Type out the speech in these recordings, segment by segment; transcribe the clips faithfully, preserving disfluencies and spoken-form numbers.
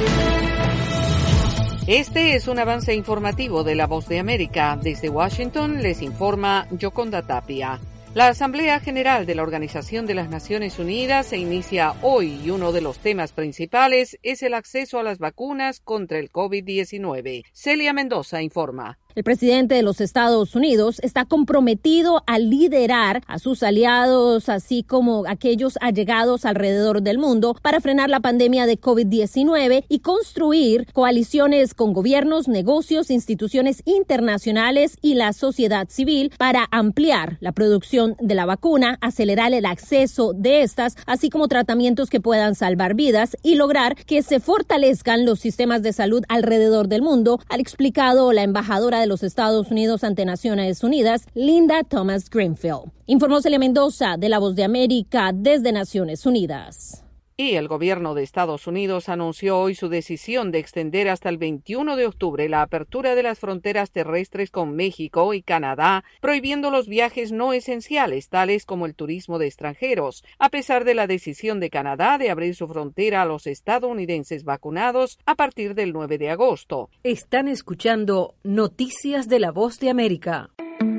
Este es un avance informativo de La Voz de América. Desde Washington les informa Yoconda Tapia. La Asamblea General de la Organización de las Naciones Unidas se inicia hoy y uno de los temas principales es el acceso a las vacunas contra el COVID diecinueve. Celia Mendoza informa. El presidente de los Estados Unidos está comprometido a liderar a sus aliados, así como aquellos allegados alrededor del mundo, para frenar la pandemia de COVID diecinueve y construir coaliciones con gobiernos, negocios, instituciones internacionales y la sociedad civil para ampliar la producción de la vacuna, acelerar el acceso de estas, así como tratamientos que puedan salvar vidas y lograr que se fortalezcan los sistemas de salud alrededor del mundo, ha explicado la embajadora de los Estados Unidos ante Naciones Unidas, Linda Thomas Greenfield. Informó Celia Mendoza de La Voz de América desde Naciones Unidas. Y el gobierno de Estados Unidos anunció hoy su decisión de extender hasta el veintiuno de octubre la apertura de las fronteras terrestres con México y Canadá, prohibiendo los viajes no esenciales, tales como el turismo de extranjeros, a pesar de la decisión de Canadá de abrir su frontera a los estadounidenses vacunados a partir del nueve de agosto. Están escuchando Noticias de La Voz de América.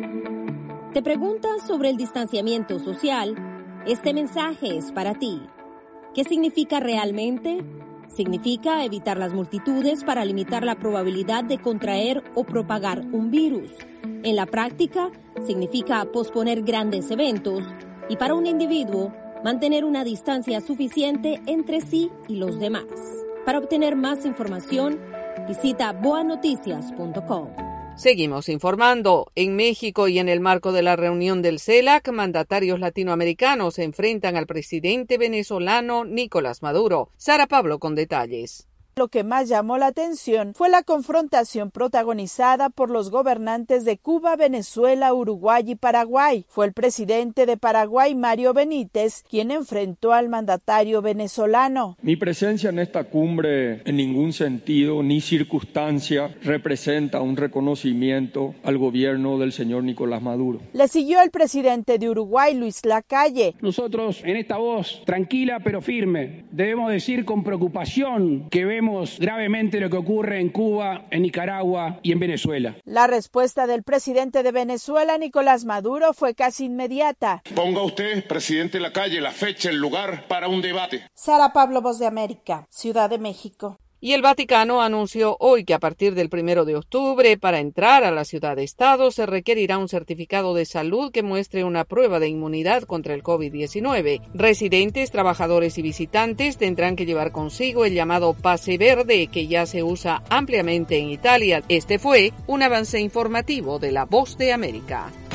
¿Te preguntas sobre el distanciamiento social? Este mensaje es para ti. ¿Qué significa realmente? Significa evitar las multitudes para limitar la probabilidad de contraer o propagar un virus. En la práctica, significa posponer grandes eventos y para un individuo, mantener una distancia suficiente entre sí y los demás. Para obtener más información, visita boa noticias punto com. Seguimos informando. En México y en el marco de la reunión del CELAC, mandatarios latinoamericanos se enfrentan al presidente venezolano Nicolás Maduro. Sara Pablo con detalles. Lo que más llamó la atención fue la confrontación protagonizada por los gobernantes de Cuba, Venezuela, Uruguay y Paraguay. Fue el presidente de Paraguay, Mario Benítez, quien enfrentó al mandatario venezolano. Mi presencia en esta cumbre en ningún sentido ni circunstancia representa un reconocimiento al gobierno del señor Nicolás Maduro. Le siguió el presidente de Uruguay, Luis Lacalle. Nosotros, en esta voz tranquila pero firme, debemos decir con preocupación que vemos gravemente lo que ocurre en Cuba, en Nicaragua y en Venezuela. La respuesta del presidente de Venezuela, Nicolás Maduro, fue casi inmediata. Ponga usted, presidente Lacalle, la fecha, el lugar para un debate. Sara Pablo, Voz de América, Ciudad de México. Y el Vaticano anunció hoy que a partir del primero de octubre, para entrar a la ciudad-estado, se requerirá un certificado de salud que muestre una prueba de inmunidad contra el COVID diecinueve. Residentes, trabajadores y visitantes tendrán que llevar consigo el llamado pase verde, que ya se usa ampliamente en Italia. Este fue un avance informativo de La Voz de América.